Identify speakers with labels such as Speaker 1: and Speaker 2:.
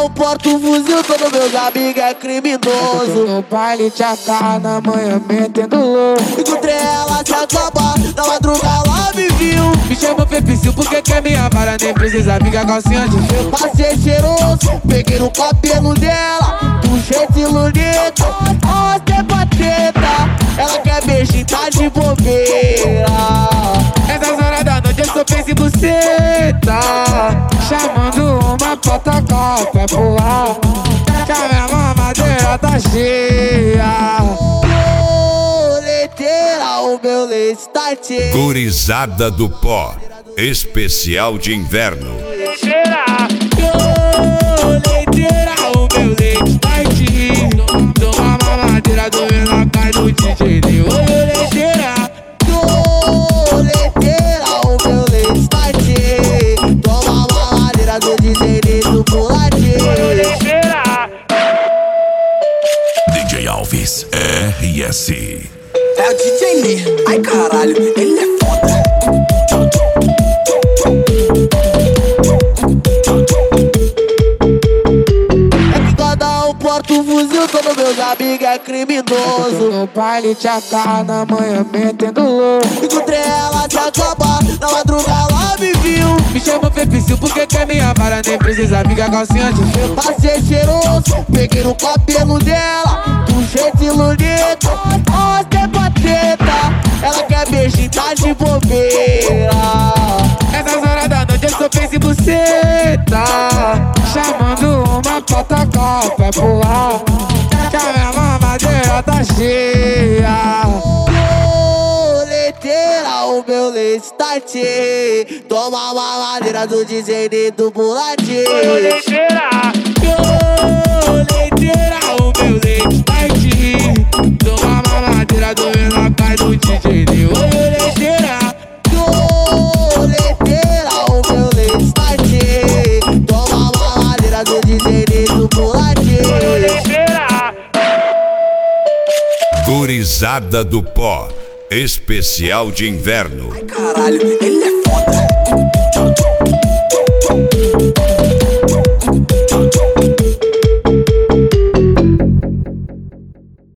Speaker 1: eu porto o fuzil, todos meus amigos é criminoso.
Speaker 2: No baile te agarra na manhã metendo louco.
Speaker 1: Encontrei ela se acabar, na madruga ela me viu.
Speaker 2: Me chama Pepicil porque quer minha vara, nem precisa ficar calcinha de fio.
Speaker 1: Passei cheiroso, peguei no cabelo dela, do jeito iludito, nossa, é pateta. Ela quer beijinho, tá de bobeira.
Speaker 2: Essas horas da noite eu só penso em buceta, chamando uma fotocópia pro ar, que a minha mamadeira tá cheia.
Speaker 1: Leiteira, o meu leite tá cheio.
Speaker 3: Gurizada do Pó, especial de inverno.
Speaker 2: Leiteira, o meu leite tá cheio. Toma mamadeira do menor, cai do DJ Nil. Leiteira,
Speaker 1: o meu leite tá cheio. Toma uma madeira do DJ Nil do puladinho.
Speaker 3: DJ Alves, RS.
Speaker 4: É o DJ Ney, ai caralho, ele é foda.
Speaker 1: É que cada um porta o fuzil, todos meus amigos é criminoso.
Speaker 2: no baile te agarra na manhã metendo louco.
Speaker 1: Encontrei ela se acabar, na madruga ela me viu.
Speaker 2: Me chama Pepicil porque quer minha vara, nem precisa ficar calcinha de fio.
Speaker 1: Passei cheiroso, peguei no cabelo dela, do jeito iludito, nossa, é pateta. Ela quer beijinho, tá de bobeira.
Speaker 2: Essas horas da noite eu só penso em buceta, chamando uma fotocópia pro ar, que a minha mamadeira tá cheia.
Speaker 1: Leiteira, o meu leite tá cheio. Toma uma madeira do DJ do puladinho.
Speaker 2: Leiteira, o meu leite tá cheio. Toma mamadeira do menor, cai do DJ Nil. Leiteira,
Speaker 1: o meu leite tá cheio. Toma uma madeira do DJ do puladinho.
Speaker 3: Gurizada do Pó, especial de inverno.
Speaker 4: Ai caralho, ele é